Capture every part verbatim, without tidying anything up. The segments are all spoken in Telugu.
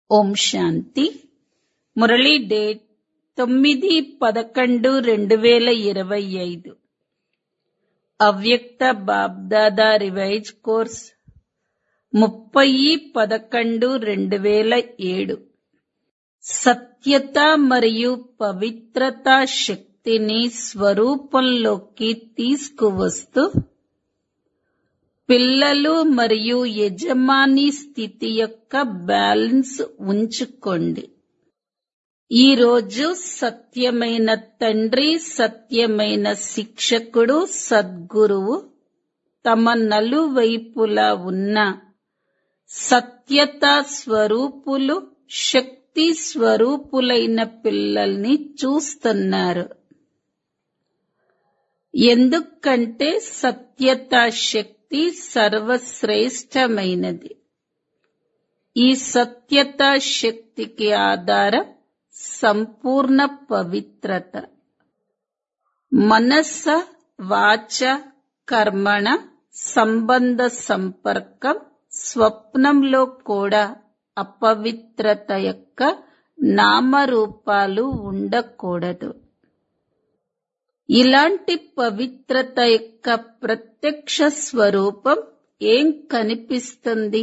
ఓం శాంతి. మురళీ డేట్ తొమ్మిది పదకొండు రెండు వేల ఇరవై ఐదు. అవ్యక్త బాబ్దాదా రివైజ్ కోర్స్ ముప్పై పదకొండు రెండు వేల ఏడు. సత్యత మరియు పవిత్రత శక్తిని స్వరూపంలోకి తీసుకువస్తూ పిల్లలు మరియు యజమాని స్థితి యొక్క బ్యాలెన్స్ ఉంచుకోండి. ఈరోజు సత్యమైన తండ్రి, సత్యమైన శిక్షకుడు, సద్గురువు తమ నలువైపులా ఉన్న సత్యతా స్వరూపులు, శక్తి స్వరూపులైన పిల్లల్ని చూస్తున్నారు. ఎందుకంటే సత్యతా శక్తి సర్వశ్రేష్టమైనది. ఈ సత్యతా శక్తికి ఆధారం సంపూర్ణ పవిత్రత. మనస్స, వాచ, కర్మణ సంబంధ సంపర్కం స్వప్నంలో కూడా అపవిత్రత యొక్క నామరూపాలు ఉండకూడదు. ఇలాంటి పవిత్రత యొక్క ప్రత్యక్ష స్వరూపం ఏం కనిపిస్తుంది?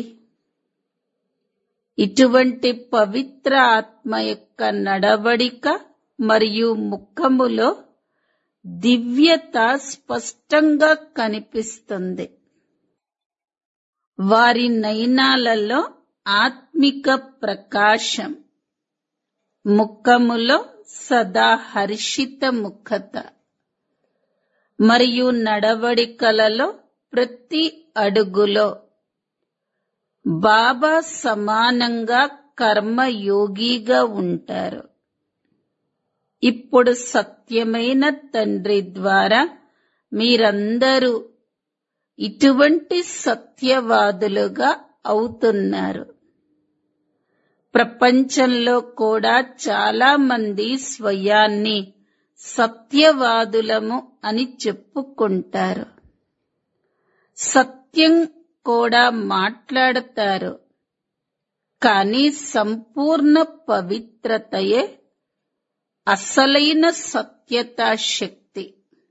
ఇటువంటి పవిత్ర ఆత్మ యొక్క నడవడిక మరియు ముఖములో దివ్యత స్పష్టంగా కనిపిస్తుంది. వారి నయనాలలో ఆత్మిక ప్రకాశం, ముఖములో సదా హర్షిత ముఖత మరియు నడవడికలలో ప్రతి అడుగులో బాబా సమానంగా కర్మయోగిగా ఉంటారు. ఇప్పుడు సత్యమైన తండ్రి ద్వారా మీరందరూ ఇటువంటి సత్యవాదులుగా అవుతున్నారు. ప్రపంచంలో కూడా చాలా మంది స్వయాన్ని సత్యవాదులము అని చెప్పుకుంటారు. సత్యం కూడా మాట్లాడతారు, కానీ సంపూర్ణ పవిత్రతయే అసలైన సత్యతా శక్తి.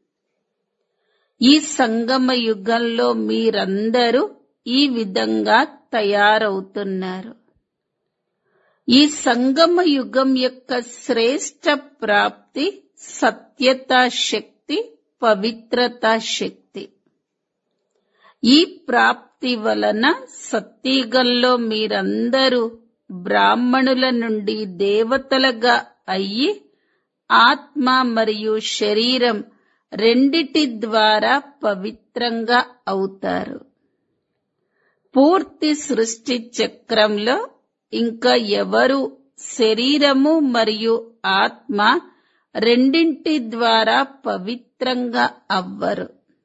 ఈ సంగమ యుగంలో మీరందరూ ఈ విధంగా తయారవుతున్నారు. ఈ సంగమ యుగం యొక్క శ్రేష్ట ప్రాప్తి సత్యతా శక్తి, పవిత్రతా శక్తి. ఈ ప్రాప్తి వలన సత్యుగంలో మీరందరూ బ్రాహ్మణుల నుండి దేవతలుగా అయ్యి ఆత్మ మరియు శరీరం రెండిటి ద్వారా పవిత్రంగా అవుతారు. పూర్తి సృష్టి చక్రంలో ఇంకా ఎవరు శరీరము మరియు ఆత్మ రెండింటి ద్వారా పవిత్రంగా అవ్వరు.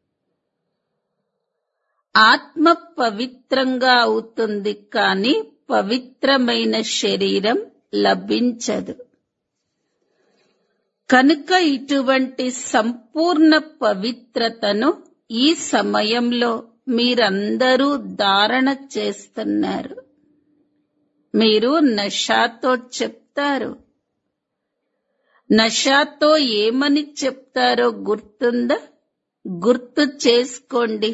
ఆత్మ పవిత్రంగా అవుతుంది, కానీ పవిత్రమైన శరీరం లభించదు. కనుక ఇటువంటి సంపూర్ణ పవిత్రతను ఈ సమయంలో మీరందరూ ధారణ చేస్తున్నారు. మీరు నషాతో చెప్తారు. నషాతో ఏమని చెప్తారో గుర్తుందా? గుర్తు చేసుకోండి.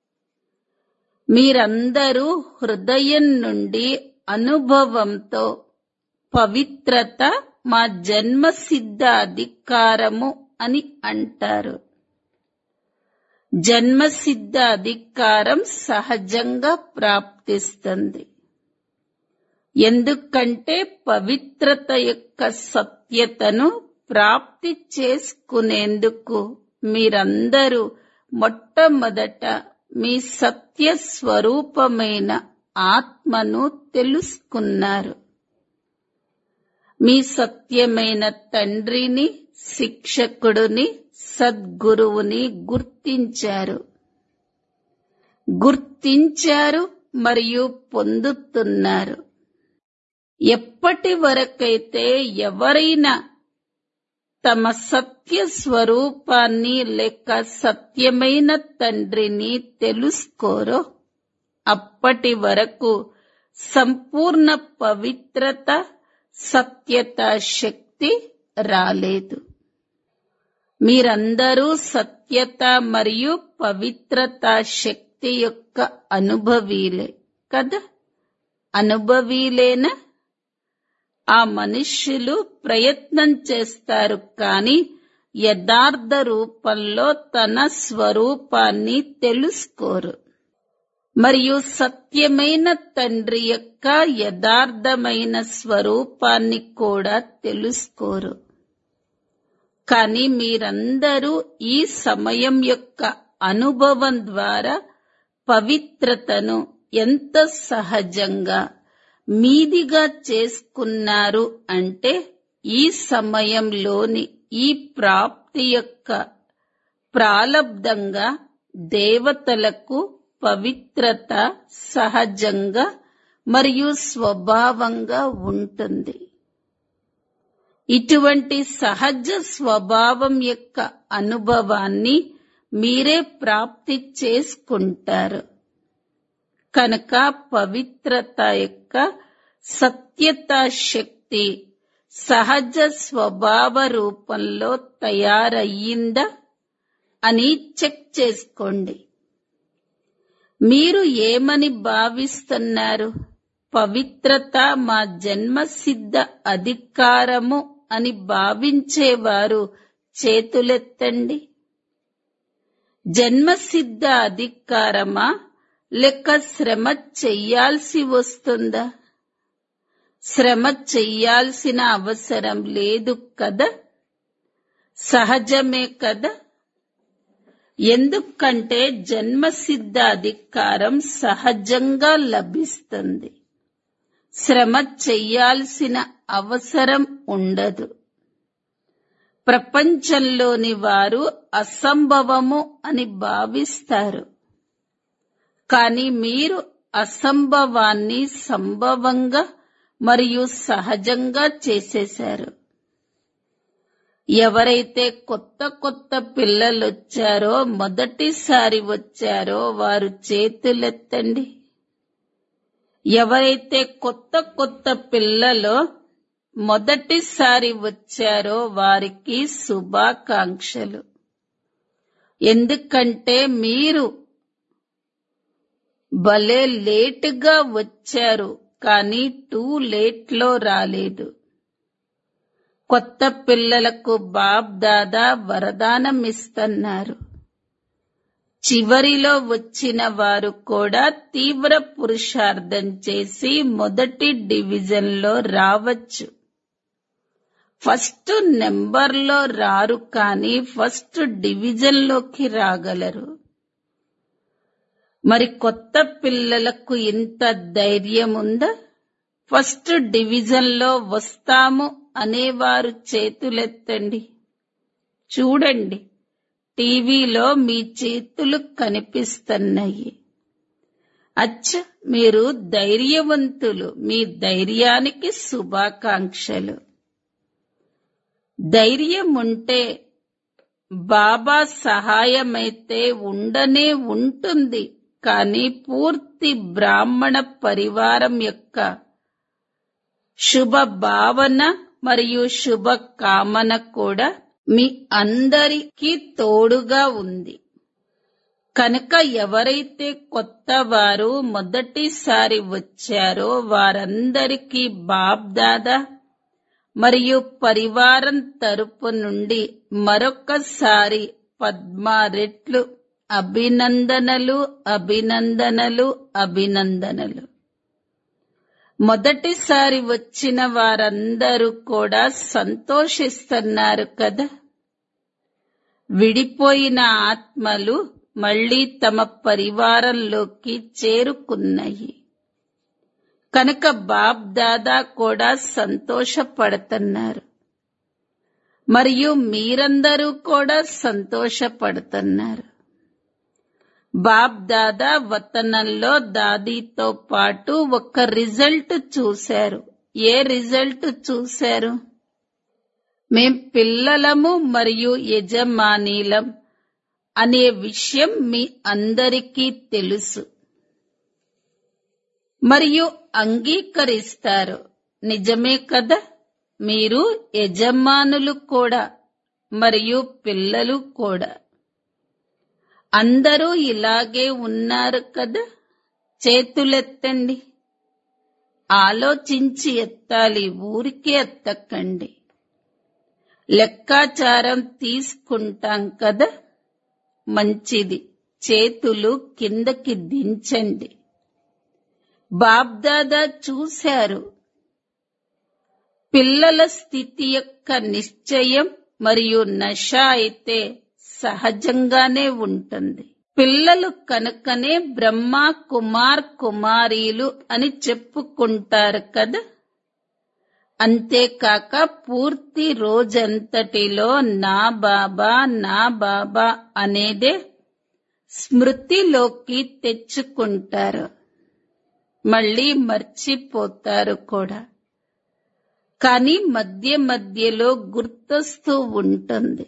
మీరందరూ హృదయం నుండి అనుభవంతో పవిత్రత మా జన్మసిద్ధ అధికారము అని అంటారు. జన్మసిద్ధ అధికారం సహజంగా ప్రాప్తిస్తుంది. ఎందుకంటే పవిత్రత యొక్క సత్యతను ప్రాప్తి చేసుకునేందుకు మీరందరూ మొట్టమొదట మీ సత్య స్వరూపమైన ఆత్మను తెలుసుకున్నారు. మీ సత్యమైన తండ్రిని, శిక్షకుడిని, సద్గురువుని గుర్తించారు. గుర్తించారు మరియు పొందుతున్నారు. ఎప్పటి వరకైతే ఎవరైనా తమ సత్య స్వరూపాన్ని లేక సత్యమైన తండ్రిని తెలుసుకోరో అప్పటి వరకు సంపూర్ణ పవిత్రత, సత్యత శక్తి రాలేదు. మీరందరూ సత్యత మరియు పవిత్రత శక్తి యొక్క అనుభవీలే కదా. అనుభవీలేనా? ఆ మనుష్యులు ప్రయత్నం చేస్తారు, కానీ యథార్థ రూపంలో తన స్వరూపాన్ని తెలుసుకోరు. మరియు సత్యమైన తండ్రి యొక్క యథార్థమైన స్వరూపాన్ని కూడా తెలుసుకోరు. కానీ మీరందరూ ఈ సమయం యొక్క అనుభవం ద్వారా పవిత్రతను ఎంత సహజంగా మీదిగా చేసుకున్నారు అంటే ఈ సమయంలోని ఈ ప్రాప్తి యొక్క ప్రాలబ్ధంగా దేవతలకు పవిత్రత సహజంగా మరియు స్వభావంగా ఉంటుంది. ఇటువంటి సహజ స్వభావం యొక్క అనుభవాన్ని మీరే ప్రాప్తి చేసుకుంటారు. కనుక పవిత్రత యొక్క సత్యత శక్తి సహజ స్వభావ రూపంలో తయారయ్యిందా అని చెక్ చేసుకోండి. మీరు ఏమని భావిస్తున్నారు? పవిత్రత మా జన్మసిద్ధ అధికారము అని భావించేవారు చేతులెత్తండి. జన్మసిద్ధ అధికారమా లేక శ్రమ చెయ్యాల్సి వస్తుందా? శ్రమ చెయ్యాల్సిన అవసరం లేదు కదా, సహజమే కదా. ఎందుకంటే జన్మసిద్ధ అధికారం సహజంగా లభిస్తుంది. శ్రమ చెయ్యాల్సిన అవసరం ఉండదు. ప్రపంచంలోని వారు అసంభవము అని భావిస్తారు, కానీ మీరు అసంభవాన్ని సంభవంగా మరియు సహజంగా చేసేశారు. ఎవరైతే కొత్త కొత్త పిల్లలొచ్చారో, మొదటిసారి వచ్చారో వారు చేతులెత్తండి. ఎవరైతే కొత్త కొత్త పిల్లలో మొదటిసారి వచ్చారో వారికి శుభాకాంక్షలు. ఎందుకంటే మీరు భలే లేటుగా వచ్చారు, కానీ టూ లేట్లో రాలేదు. కొత్త పిల్లలకు బాప్ దాదా వరదానం ఇస్తున్నారు. చివరిలో వచ్చిన వారు కూడా తీవ్ర పురుషార్థం చేసి మొదటి డివిజన్లో రావచ్చు. ఫస్ట్ నెంబర్లో రారు, కానీ ఫస్ట్ డివిజన్లోకి రాగలరు. మరి కొత్త పిల్లలకు ఇంత ధైర్యం ఉందా? ఫస్ట్ డివిజన్లో వస్తాము అనేవారు చేతులెత్తండి. చూడండి, టీవీలో మీ చేతులు కనిపిస్తున్నాయి. అచ్చ, మీరు ధైర్యవంతులు. మీ ధైర్యానికి శుభాకాంక్షలు. ధైర్యం ఉంటే బాబా సహాయమైతే ఉండనే ఉంటుంది, కానీ పూర్తి బ్రాహ్మణ పరివారం యొక్క శుభ భావన మరియు శుభ కామన కూడా మీ అందరికీ తోడుగా ఉంది. కనుక ఎవరైతే కొత్త వారు మొదటిసారి వచ్చారో వారందరికీ బాప్ దాదా మరియు పరివారం తరపు నుండి మరొకసారి పద్మా రెట్లు అభినందనలు, అభినందనలు, అభినందనలు. మొదటిసారి వచ్చిన వారందరూ కూడా సంతోషిస్తున్నారు కదా. విడిపోయిన ఆత్మలు మళ్లీ తమ పరివారంలోకి చేరుకున్నాయి. కనుక బాప్ దాదా కూడా సంతోషపడుతున్నారు, మరియు మీరందరూ కూడా సంతోషపడుతున్నారు. బాప్ దాదా వతనంలో దాదీతో పాటు ఒక రిజల్ట్ చూశారు. ఏ రిజల్ట్ చూశారు? మేం పిల్లలము మరియు యజమానీలం అనే విషయం మీ అందరికీ తెలుసు. మరియు అంగీకరిస్తారు. నిజమే కదా, మీరు యజమానులు కూడా మరియు పిల్లలు కూడా. అందరూ ఇలాగే ఉన్నారు కదా. చేతులెత్తండి. ఆలోచించి ఎత్తాలి, ఊరికే ఎత్తకండి. లెక్కాచారం తీసుకుంటాం కదా. మంచిది, చేతులు కిందకి దించండి. బాబ్దాదా చూశారు, పిల్లల స్థితి యొక్క నిశ్చయం మరియు నశ అయితే సహజంగానే ఉంటుంది. పిల్లలు కనుకనే బ్రహ్మ కుమార్ కుమారీలు అని చెప్పుకుంటారు కదా. అంతేకాక పూర్తి రోజంతటిలో నా బాబా నా బాబా అనేదే స్మృతిలోకి తెచ్చుకుంటారు. మళ్ళీ మర్చిపోతారు కూడా. కానీ మధ్య మధ్యలో గుర్తొస్తూ ఉంటుంది.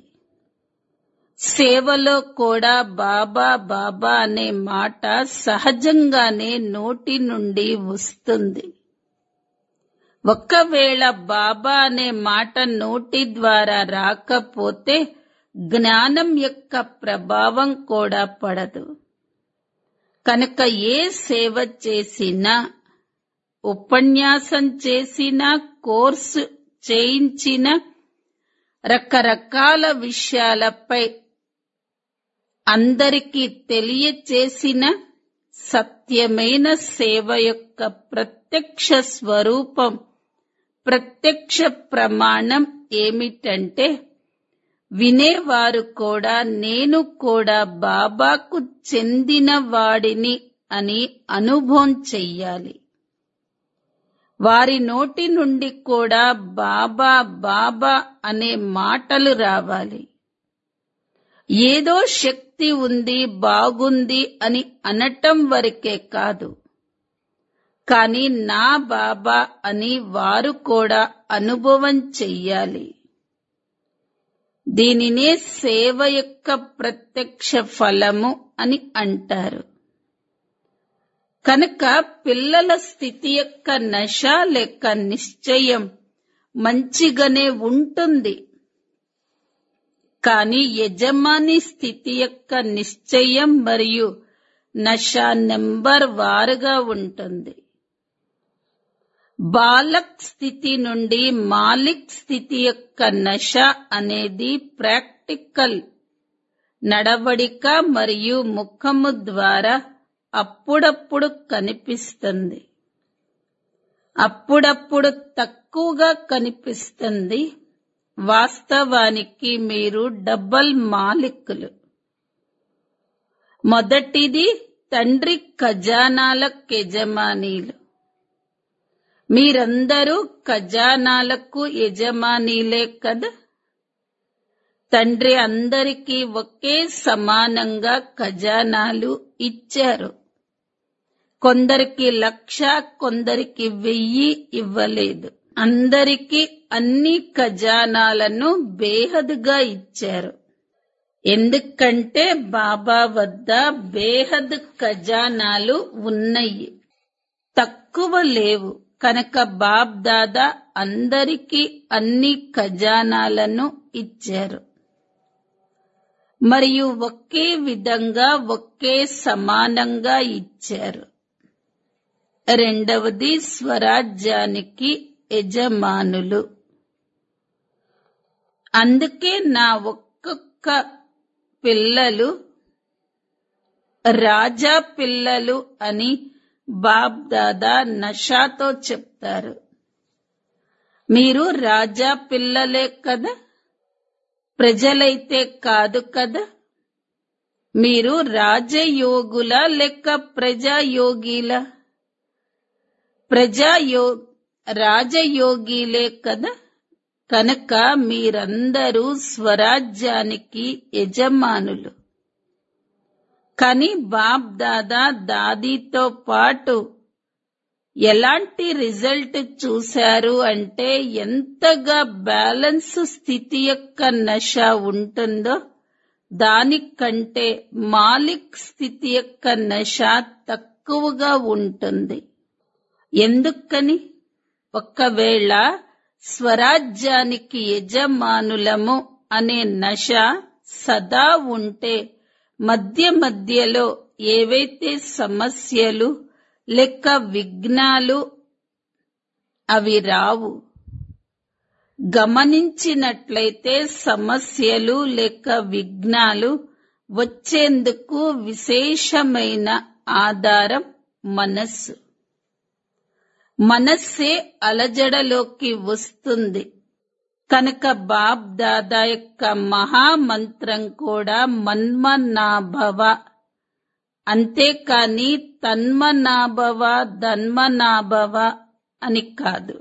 సేవలో కూడా బాబా బాబా అనే మాట సహజంగానే నోటి నుండి వస్తుంది. ఒకవేళ బాబా అనే మాట నోటి ద్వారా రాకపోతే జ్ఞానం యొక్క ప్రభావం కూడా పడదు. కనుక ఏ సేవ చేసినా, ఉపన్యాసం చేసినా, కోర్సు చేయించిన, రకరకాల విషయాలపై అందరికీ తెలియచేసిన సత్యమైన సేవ యొక్క ప్రత్యక్ష స్వరూపం, ప్రత్యక్ష ప్రమాణం ఏమిటంటే, వినేవారు కూడా నేను కూడా బాబాకు చెందిన వాడిని అని అనుభవం చెయ్యాలి. వారి నోటి నుండి కూడా బాబా బాబా అనే మాటలు రావాలి. ఏదో శక్తి ఉంది, బాగుంది అని అనటం వరకే కాదు, కానీ నా బాబా అని వారు కూడా అనుభవం చెయ్యాలి. దీనినే సేవ యొక్క ప్రత్యక్ష ఫలము అని అంటారు. కనుక పిల్లల స్థితి యొక్క నశ లేక నిశ్చయం మంచిగానే ఉంటుంది. కానీ యజమాని స్థితి యొక్క నిశ్చయం మరియు నశ నెంబర్ వారుగా ఉంటుంది. బాలక్ స్థితి నుండి మాలిక్ స్థితి యొక్క నశ అనేది ప్రాక్టికల్ నడవడిక మరియు ముఖము ద్వారా అప్పుడప్పుడు కనిపిస్తుంది. అప్పుడప్పుడు తక్కువగా కనిపిస్తుంది. వాస్తవానికి మీరు డబల్ మాలికులు. మొదటిది తండ్రి ఖజానాలకు యజమానీలు. మీరందరూ ఖజానాలకు యజమానీలే కదా. తండ్రి అందరికీ ఒకే సమానంగా ఖజానాలు ఇచ్చారు. కొందరికి లక్ష, కొందరికి వెయ్యి ఇవ్వలేదు. అందరికీ అన్ని ఖజానాలను బేహద్గా ఇచ్చారు. ఎందుకంటే బాబా వద్ద బేహద్ ఖజానాలు ఉన్నాయి, తక్కువ లేవు. కనుక బాబ్ దాదా అందరికీ అన్ని ఖజానాలను ఇచ్చారు మరియు ఒకే విధంగా ఒకే సమానంగా ఇచ్చారు. రెండవది స్వరాజ్యానికి యజమానులు. అందుకే నా ఒక్కొక్క పిల్లలు రాజా పిల్లలు అని బాబ్ దాదా నషాతో చెప్తారు. మీరు రాజా పిల్లలే కదా, ప్రజలైతే కాదు కదా. మీరు రాజయోగుల లేక ప్రజాయోగిలా? ప్రజాయో రాజయోగిలే కదా. కనుక మీరందరూ స్వరాజ్యానికి యజమానులు. కానీ బాప్ దాదా దాదీతో పాటు ఎలాంటి రిజల్ట్ చూశారు అంటే, ఎంతగా బ్యాలెన్స్ స్థితి యొక్క నశ ఉంటుందో దానికంటే మాలిక్ స్థితి యొక్క నశ తక్కువగా ఉంటుంది. ఎందుకని? ఒక్కవేళ స్వరాజ్యానికి యజమానులము అనే నశ సదా ఉంటే మధ్య మధ్యలో ఏవైతే సమస్యలు లేక విఘ్నాలు అవి రావు. గమనించినట్లయితే సమస్యలు లేక విఘ్నాలు వచ్చేందుకు విశేషమైన ఆధారం మనస్సు. మనస్సే అలజడలోకి వస్తుంది. కనుక బాప్ దాదా యొక్క మహామంత్రం కూడా మన్మనాభవ, అంతేకాని తన్మనాభవ ధన్మనాభవ అని కాదు.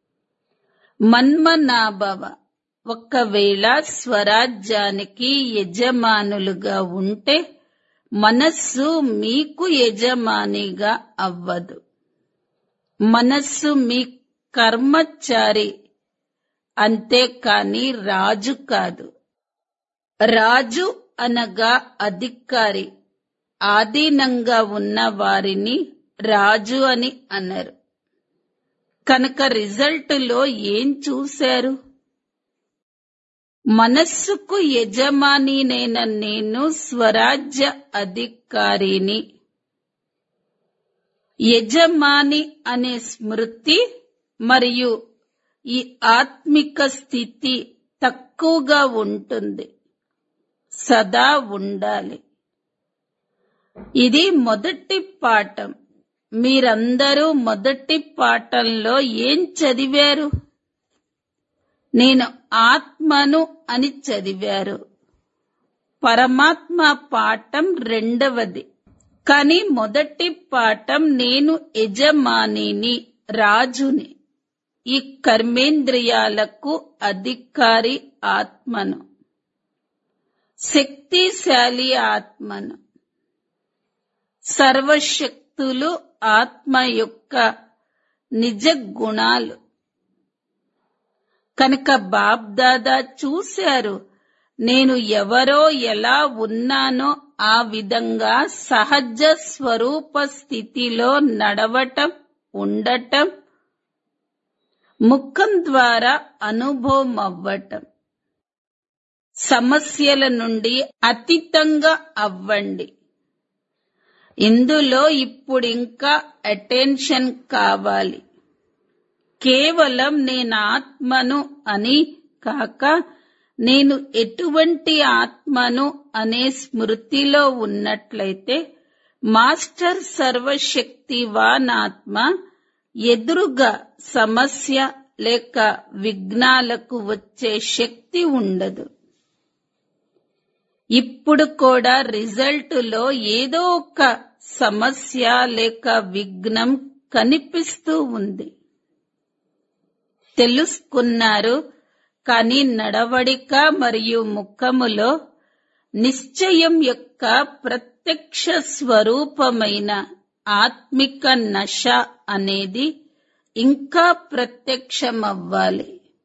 మన్మనాభవ. ఒక్కవేళ స్వరాజ్యానికి యజమానులుగా ఉంటే మనస్సు మీకు యజమానిగా అవ్వదు. మనస్సు మీ కర్మచారి, అంతేకాని రాజు కాదు. రాజు అనగా అధికారి. ఆధీనంగా ఉన్న వారిని రాజు అని అన్నారు. కనుక రిజల్టులో ఏం చూశారు? మనస్సుకు యజమానినైన నేను స్వరాజ్య అధికారిని. యజమాని అనే స్మృతి మరియు ఈ ఆత్మిక స్థితి తక్కువగా ఉంటుంది. సదా ఉండాలి. ఇది మొదటి పాఠం. మీరందరూ మొదటి పాఠంలో ఏం చదివారు? నేను ఆత్మను అని చదివారు. పరమాత్మ పాఠం రెండవది. కానీ మొదటి పాఠం నేను యజమానిని, రాజుని, ఈ కర్మేంద్రియాలకు అధికారి ఆత్మను, శక్తిశాలి ఆత్మను. సర్వశక్తులు ఆత్మ యొక్క నిజ గుణాలు. కనుక బాబ్దాదా చూశారు, నేను ఎవరో ఎలా ఉన్నానో ఆ విధంగా సహజ స్వరూప స్థితిలో నడవటం, ఉండటం, ముఖం ద్వారా అనుభవం అవ్వటం. సమస్యల నుండి అతీతంగా అవ్వండి. ఇందులో ఇప్పుడింకా అటెన్షన్ కావాలి. కేవలం నేను ఆత్మను అని కాక నేను ఎటువంటి ఆత్మను అనే స్మృతిలో ఉన్నట్లయితే మాస్టర్ సర్వశక్తివాన్ ఆత్మ ఎదురుగా సమస్య లేక విఘ్నాలకు వచ్చే శక్తి ఉండదు. ఇప్పుడు కూడా రిజల్టులో ఏదో ఒక సమస్య లేక విఘ్నం కనిపిస్తూ ఉంది. తెలుసుకున్నారు, కానీ నడవడిక మరియు ముఖములో నిశ్చయం యొక్క ప్రత్యక్ష స్వరూపమైన ఆత్మిక నశ అనేది ఇంకా ప్రత్యక్షమవ్వాలి.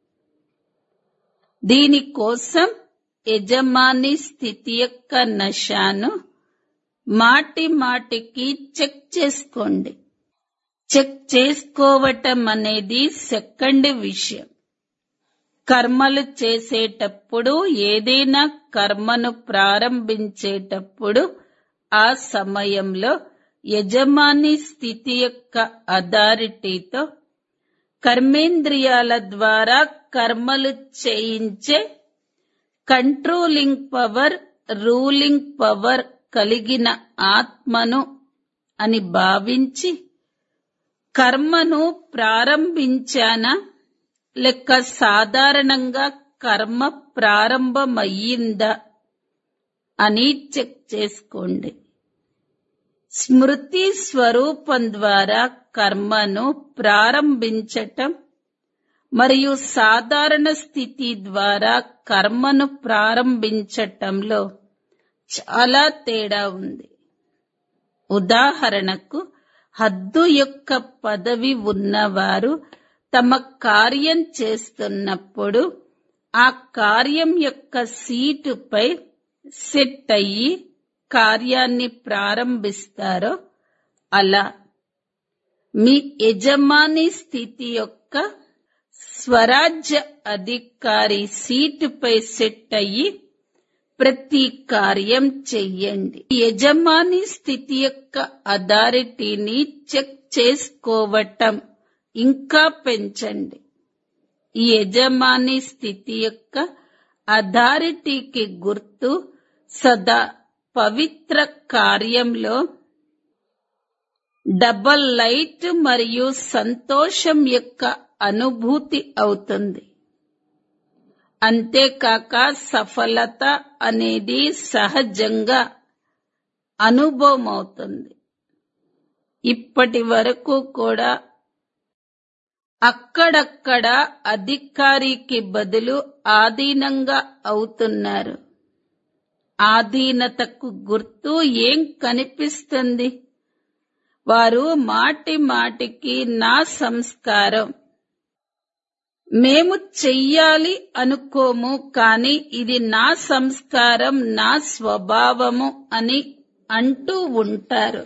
దీనికోసం యజమాని స్థితి యొక్క నశాను మాటి మాటికి చెక్ చేసుకోండి. చెక్ చేసుకోవటం అనేది సెకండ్ విషయం. కర్మలు చేసేటప్పుడు, ఏదైనా కర్మను ప్రారంభించేటప్పుడు ఆ సమయంలో యజమాని స్థితి యొక్క అథారిటీతో కర్మేంద్రియాల ద్వారా కర్మలు చేయించే కంట్రోలింగ్ పవర్, రూలింగ్ పవర్ కలిగిన ఆత్మను అని భావించి కర్మను ప్రారంభించానా లేక సాధారణంగా కర్మ ప్రారంభమయ్యిందా అని చెక్ చేసుకోండి. స్మృతి స్వరూపం ద్వారా కర్మను ప్రారంభించటం మరియు సాధారణ స్థితి ద్వారా కర్మను ప్రారంభించటంలో చాలా తేడా ఉంది. ఉదాహరణకు, హద్దు యొక్క పదవి ఉన్నవారు తమ కార్యం చేస్తున్నప్పుడు ఆ కార్యం యొక్క సీటుపై సెట్ అయ్యి కార్యాన్ని ప్రారంభిస్తారో అలా మీ యజమాని స్థితి యొక్క స్వరాజ్య అధికారి సీటుపై సెట్ అయ్యి ప్రతి కార్యం చెయ్యండి. యజమాని స్థితి యొక్క అథారిటీని చెక్ చేసుకోవటం ఇంకా పెంచండి. ఈ యజమాని స్థితి యొక్క అథారిటీకి గుర్తు సదా పవిత్ర కార్యంలో డబల్ లైట్ మరియు సంతోషం యొక్క అనుభూతి అవుతుంది. అంతేకాక సఫలత అనేది సహజంగా అనుభవం అవుతుంది. ఇప్పటి వరకు కూడా అక్కడక్కడ అధికారికి బదులు ఆధీనంగా అవుతున్నారు. ఆధీనతకు గుర్తు ఏం కనిపిస్తుంది? వారు మాటి మాటికి నా సంస్కారం, మేము చెయ్యాలి అనుకోము, కాని ఇది నా సంస్కారం, నా స్వభావము అని అంటూ ఉంటారు.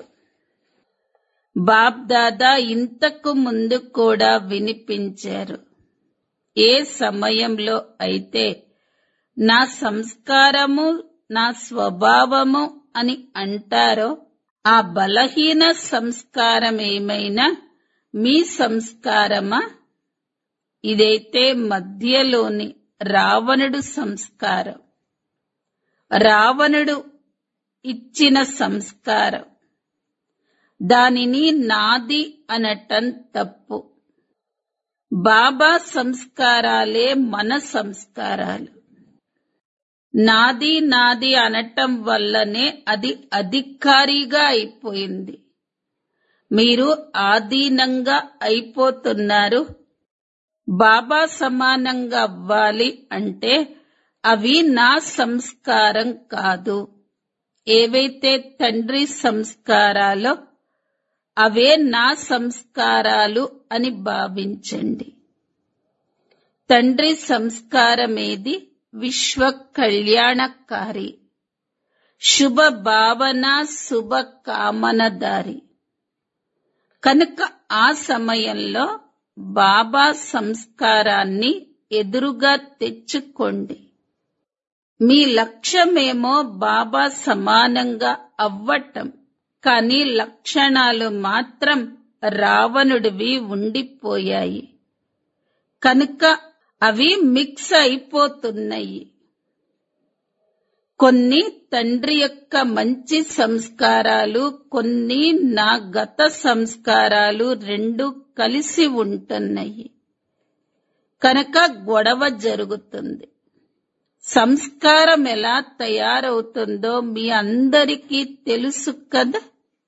బాప్దాదా ఇంతకు ముందు కూడా వినిపించారు. ఏ సమయంలో అయితే నా సంస్కారము, నా స్వభావము అని అంటారో ఆ బలహీన సంస్కారమేమైనా మీ సంస్కారమా? ఇదైతే మధ్యలోని రావణుడు సంస్కారం. రావణుడు ఇచ్చిన సంస్కారం. దానిని నాది అనటం తప్పు. బాబా సంస్కారాలే మన సంస్కారాలు. నాది నాది అనటం వల్లనే అది అధికారిగా అయిపోయింది. మీరు ఆధీనంగా అయిపోతున్నారు. బాబా సమానంగా అవ్వాలి అంటే అవి నా సంస్కారం కాదు. ఏవైతే తండ్రి సంస్కారాలో అవే నా సంస్కారాలు అని భావించండి. తండ్రి సంస్కారమేది? విశ్వ కళ్యాణకారి, శుభ భావన, శుభ కామనదారి. కనుక ఆ సమయంలో బాబా సంస్కారాన్ని ఎదురుగా తెచ్చుకోండి. మీ లక్ష్యమేమో బాబా సమానంగా అవ్వటం, కానీ లక్షణాలు మాత్రం రావణుడివి ఉండిపోయాయి. కనుక అవి మిక్స్ అయిపోతున్నాయి. కొన్ని తండ్రి యొక్క మంచి సంస్కారాలు, కొన్ని నా గత సంస్కారాలు రెండు కలిసి ఉంటున్నాయి. కనుక గొడవ జరుగుతుంది. సంస్కారం ఎలా తయారవుతుందో మీ అందరికీ తెలుసు కదా.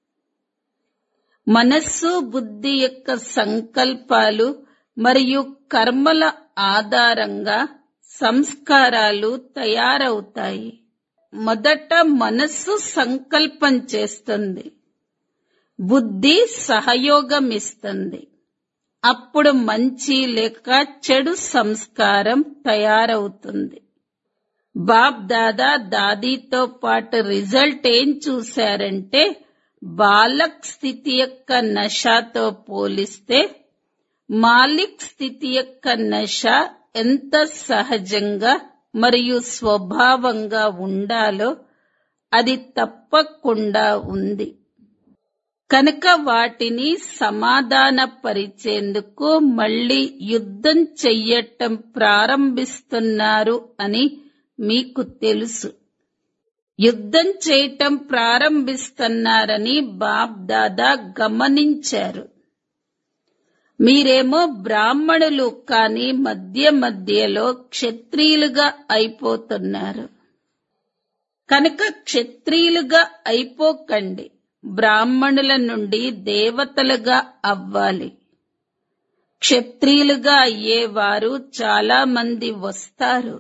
మనస్సు, బుద్ధి యొక్క సంకల్పాలు మరియు కర్మల ఆధారంగా సంస్కారాలు తయారవుతాయి. మొదట మనస్సు సంకల్పం చేస్తుంది, బుద్ధి సహయోగం ఇస్తుంది. అప్పుడు మంచి లేక చెడు సంస్కారం తయారవుతుంది. బాప్ దాదా దాదీతో పాటు రిజల్ట్ ఏం చూశారంటే, బాలక్ స్థితి యొక్క నషాతో పోలిస్తే మాలిక్ స్థితి యొక్క నష ఎంత సహజంగా మరియు స్వభావంగా ఉండాలో అది తప్పకుండా ఉంది. కనుక వాటిని సమాధానపరిచేందుకు మళ్ళీ యుద్ధం చెయ్యటం ప్రారంభిస్తున్నారు అని మీకు తెలుసు. యుద్ధం చేయటం ప్రారంభిస్తున్నారని బాప్ దాదా గమనించారు. మీరేమో బ్రాహ్మణులు, కానీ మధ్య మధ్యలో క్షత్రియులుగా అయిపోతున్నారు. కనుక క్షత్రియులుగా అయిపోకండి. బ్రాహ్మణుల నుండి దేవతలుగా అవ్వాలి. క్షత్రియులుగా అయ్యేవారు చాలా మంది వస్తారు.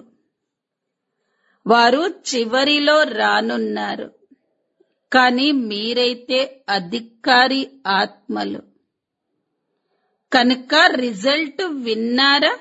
వారు చివరిలో రానున్నారు. కానీ మీరైతే అధికారి ఆత్మలు. కనుక రిజల్ట్ విన్నారా?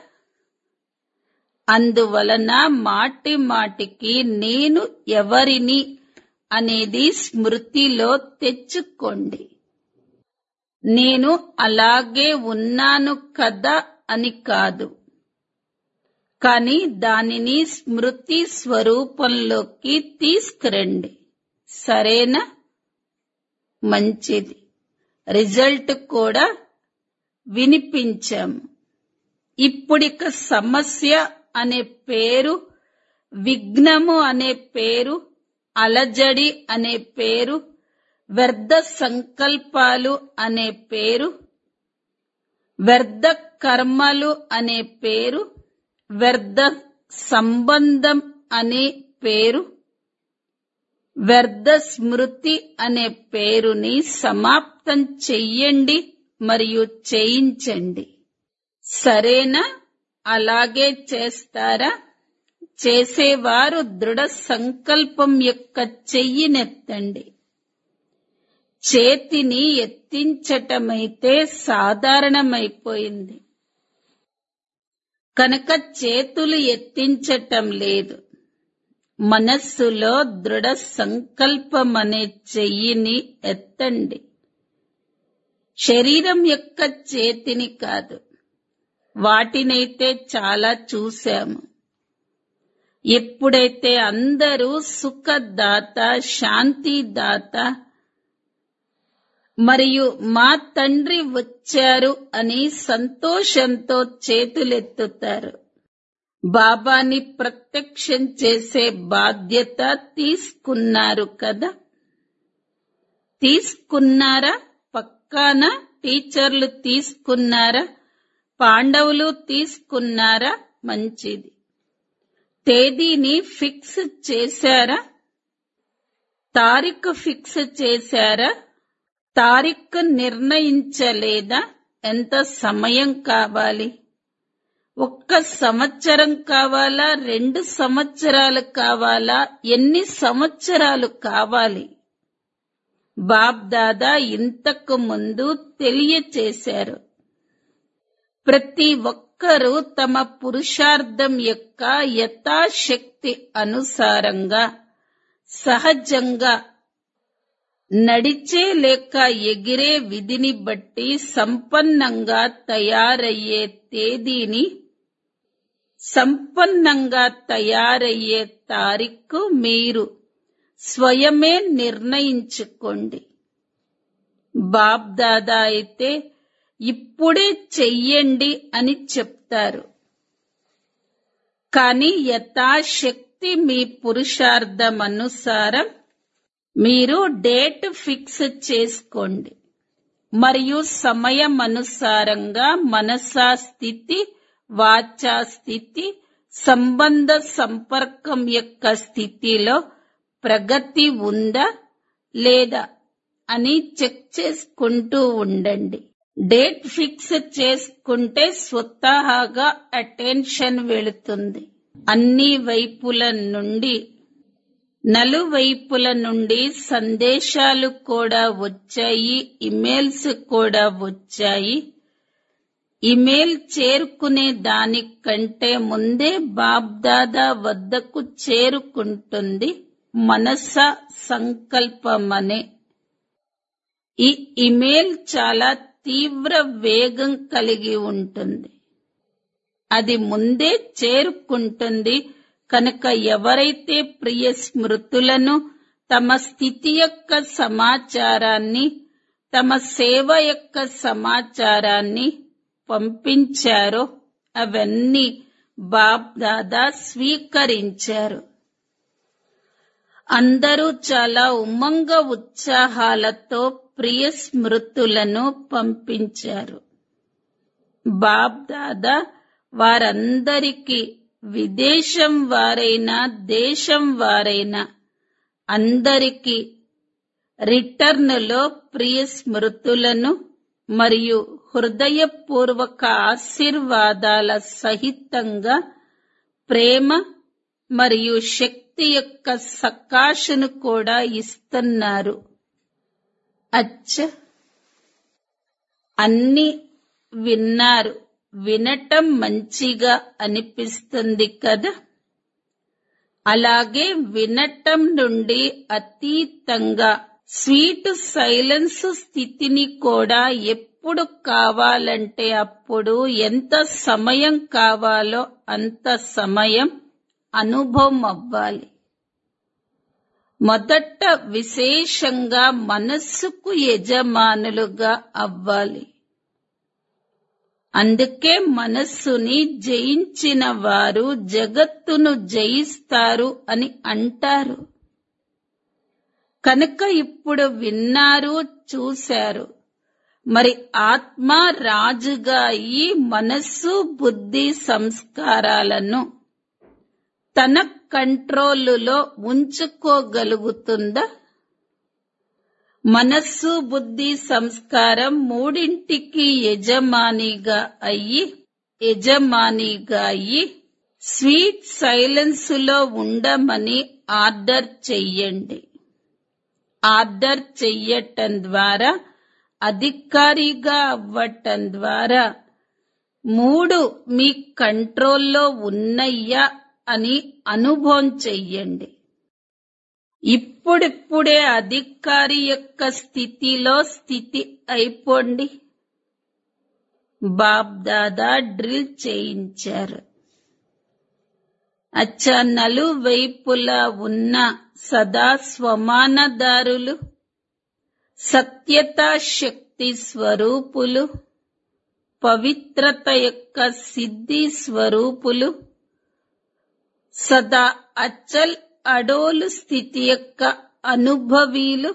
అందువలన మాటి మాటికి నేను ఎవరిని అనేది స్మృతిలో తెచ్చుకోండి. నేను అలాగే ఉన్నాను కదా అని కాదు, కానీ దానిని స్మృతి స్వరూపంలోకి తీసుకురండి. సరేనా? మంచిది. రిజల్ట్ కూడా వినిపించాము. ఇప్పుడిక సమస్య అనే పేరు, విఘ్నము అనే పేరు, అలజడి అనే పేరు, వ్యర్థ సంకల్పాలు అనే పేరు, వ్యర్థ కర్మలు అనే పేరు, వ్యర్థ సంబంధం అనే పేరు, వ్యర్థ స్మృతి అనే పేరుని సమాప్తం చెయ్యండి మరియు చేయించండి. సరేనా? అలాగే చేస్తారా? చేసేవారు దృఢ సంకల్పం యొక్క చెయ్యినెత్తండి. చేతిని ఎత్తించటమైతే సాధారణమైపోయింది కనుక చేతులు ఎత్తించటం లేదు. మనస్సులో దృఢ సంకల్పం అనే చెయ్యిని ఎత్తండి. శరీరం యొక్క చేతిని కాదు. వాటినైతే చాలా చూశాము. ఎప్పుడైతే అందరూ సుఖదాత, శాంతిదాత మరియు మా తండ్రి వచ్చారు అని సంతోషంతో చేతులెత్తుతారు, బాబాని ప్రత్యక్షం చేసే బాధ్యత తీసుకున్నారు కదా. తీసుకున్నారా? పక్కానా? టీచర్లు తీసుకున్నారా? పాండవులు తీసుకున్నారా? మంచిది. తేదీని ఫిక్స్ చేశారా? తారీఖు ఫిక్స్ చేశారా? తారీఖు నిర్ణయించలేదా? ఎంత సమయం కావాలి? ఒక్క సంవత్సరం కావాలా? రెండు సంవత్సరాలు కావాలా? ఎన్ని సంవత్సరాలు కావాలి? బాప్ దాదా ఇంతకు ముందు తెలియచేశారు. ప్రతి ఒక్కరూ తమ పురుషార్థం యొక్క యథాశక్తి అనుసారంగా సహజంగా నడిచే లేక ఎగిరే విధిని బట్టి సంపన్నంగా తయారయ్యే తేదీని, సంపన్నంగా తయారయ్యే తారీఖు మీరు స్వయమే నిర్ణయించుకోండి. బాప్ దాదా అయితే ఇప్పుడే చెయ్యండి అని చెప్తారు. కానీ యథాశక్తి మీ పురుషార్థం అనుసారం మీరు డేట్ ఫిక్స్ చేసుకోండి మరియు సమయం అనుసారంగా మనసా స్థితి, వాచా స్థితి, సంబంధ సంపర్కం యొక్క స్థితిలో ప్రగతి ఉందా లేదా అని చెక్ చేసుకుంటూ ఉండండి. డేట్ ఫిక్స్ చేసుకుంటే స్వతహాగా అటెన్షన్ వెళుతుంది. అన్ని వైపుల నుండి, నలువైపుల నుండి సందేశాలు కూడా వచ్చాయి, ఇమెయిల్స్ కూడా వచ్చాయి. ఇమెయిల్ చేరుకునే దానికంటే ముందే బాప్ దాదా వద్దకు చేరుకుంటుంది మనస సంకల్పమనే. ఈ ఇమెయిల్ చాలా తీవ్ర వేగం కలిగి ఉంటుంది. అది ముందే చేరుకుంటుంది కనుక ఎవరైతే ప్రియ స్మృతులను, తమ స్థితి యొక్క సమాచారాన్ని, తమ సేవ యొక్క సమాచారాన్ని పంపించారో అవన్నీ బాప్ దాదా స్వీకరించారు. అందరూ చాలా ఉమంగ ఉత్సాహాలతో ప్రియ స్మృతులను పంపించారు. బాప్ దాదా వారందరికీ, విదేశం వారైనా దేశం వారైనా అందరికీ రిటర్నులో ప్రియ స్మృతులను మరియు హృదయపూర్వక ఆశీర్వాదాల సహితంగా ప్రేమ మరియు శక్తి యొక్క సకాశను కూడా ఇస్తున్నారు. అచ్చ, అన్ని విన్నారు. వినటం మంచిగా అనిపిస్తుంది కదా. అలాగే వినటం నుండి అతీతంగా స్వీట్ సైలెన్స్ స్థితిని కూడా ఎప్పుడు కావాలంటే అప్పుడు ఎంత సమయం కావాలో అంత సమయం అనుభవం అవ్వాలి. మొదట విశేషంగా మనస్సుకు యజమానులుగా అవ్వాలి. అందుకే మనస్సుని జయించిన వారు జగత్తును జయిస్తారు అని అంటారు. కనుక ఇప్పుడు విన్నారు, చూశారు. మరి ఆత్మ రాజుగా ఈ మనస్సు బుద్ధి సంస్కారాలను తన కంట్రోలులో ఉంచుకోగలుగుతుందా? మనస్సు బుద్ధి సంస్కారం మూడింటికి యజమానిగా అయ్యి యజమానిగా అయ్యి స్వీట్ సైలెన్సులో ఉండమని ఆర్డర్ చెయ్యండి. ఆర్డర్ చెయ్యటం ద్వారా, అధికారిగా అవ్వటం ద్వారా మూడు మీ కంట్రోల్లో ఉన్నయ్యా అని అనుభవం చెయ్యండి. ఇప్పుడిప్పుడే అధికారి యొక్క స్థితిలో స్థితి అయిపోండి. బాప్ దాదా డ్రిల్ చేయించారు. అచ్చా, నలువైపులా ఉన్న సదా స్వమానదారులు, సత్యతా శక్తి స్వరూపులు, పవిత్రత యొక్క సిద్ధి స్వరూపులు, సదా అచల్ అడోలు స్థితి యొక్క అనుభవీలు,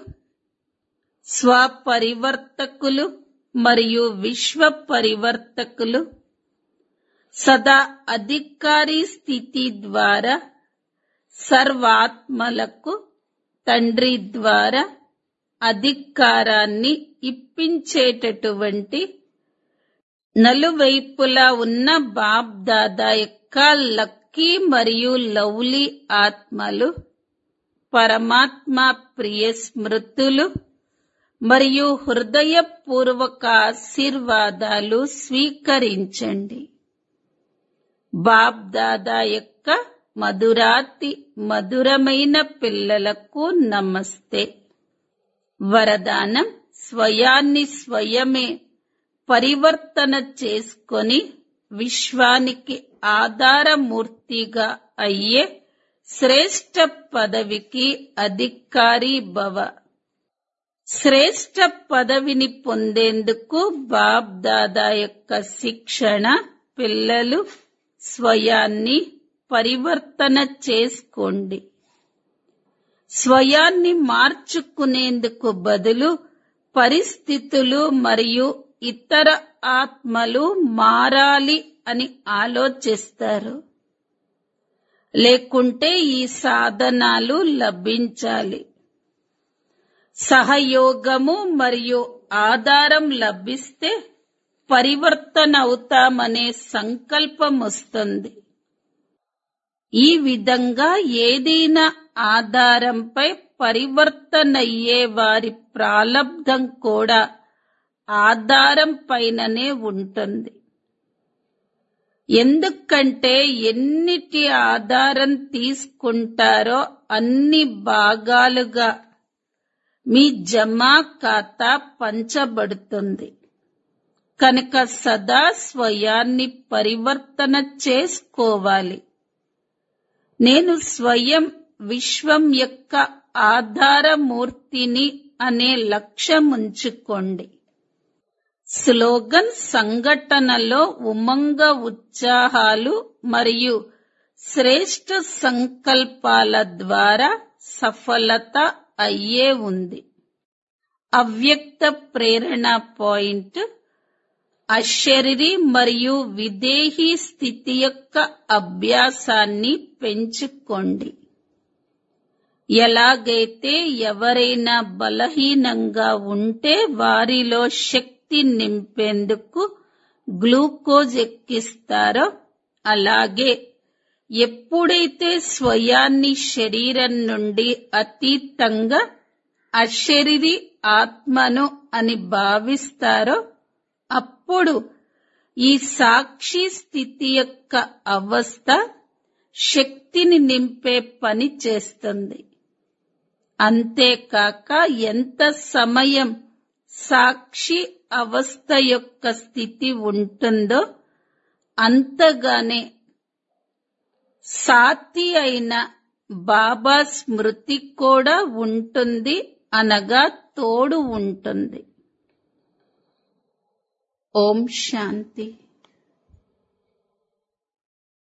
స్వపరివర్తకులు మరియు విశ్వ పరివర్తకులు, సదా అధికారి స్థితి ద్వారా సర్వాత్మలకు తండ్రి ద్వారా అధికారాన్ని ఇప్పించేటటువంటి నలువైపులా ఉన్న బాప్ దాదా యొక్క లక్కీ మరియు లవ్లీ ఆత్మలు, పరమాత్మ ప్రియ స్మృతులు మరియు హృదయపూర్వక ఆశీర్వాదాలు స్వీకరించండి. బాప్ దాదా యొక్క మధురాతి మధురమైన పిల్లలకు నమస్తే. వరదానం: స్వయాన్ని స్వయమే పరివర్తన చేసుకొని విశ్వానికి ఆధారమూర్తిగా అయ్యే శ్రేష్ఠ పదవికి అధికారి భవ. శ్రేష్ఠ పదవిని పొందేందుకు బాప్ దాదా యొక్క శిక్షణ పిల్లలు స్వయాన్ని పరివర్తన చేసుకోండి. స్వయాన్ని మార్చుకునేందుకు బదులు పరిస్థితులు మరియు ఇతర ఆత్మలు మారాలి అని ఆలోచిస్తారు. లేకుంటే ఈ సాధనాలు లభించాలి. సహయోగము మరియు ఆధారం లభిస్తే పరివర్తన అవుతామనే సంకల్పం వస్తుంది. ఈ విధంగా ఏదైనా ఆధారంపై పరివర్తనయ్యే వారి ప్రాలబ్ధం కూడా ఆధారం పైననే ఉంటుంది. ఎందుకంటే ఎన్నిటి ఆధారం తీసుకుంటారో అన్ని భాగాలుగా మీ జమా ఖాతా పంచబడుతుంది. కనుక సదా స్వయాన్ని పరివర్తన చేసుకోవాలి. నేను స్వయం విశ్వం యొక్క ఆధారమూర్తిని అనే లక్ష్యముంచుకోండి. స్లోగన్: సంఘటనలో ఉమంగ ఉత్సాహాలు మరియు శ్రేష్ఠ సంకల్పాల ద్వారా సఫలత అయ్యే ఉంది. అవ్యక్త ప్రేరణ పాయింట్: అశరీరి మరియు విదేహీ స్థితి యొక్క అభ్యాసాన్ని పెంచుకోండి. ఎలాగైతే ఎవరైనా బలహీనంగా ఉంటే వారిలో శక్తి నింపేందుకు గ్లూకోజ్ ఎక్కిస్తారో అలాగే ఎప్పుడైతే స్వయాన్ని శరీరం నుండి అతీతంగా అశరీరి ఆత్మను అని భావిస్తారో అప్పుడు ఈ సాక్షి స్థితి యొక్క అవస్థ శక్తిని నింపే పని చేస్తుంది. అంతేకాక ఎంత సమయం సాక్షి అవస్థ యొక్క స్థితి ఉంటుందో అంతగానే సాతి అయిన బాబా స్మృతి కూడా ఉంటుంది, అనగా తోడు ఉంటుంది. ఓం శాంతి.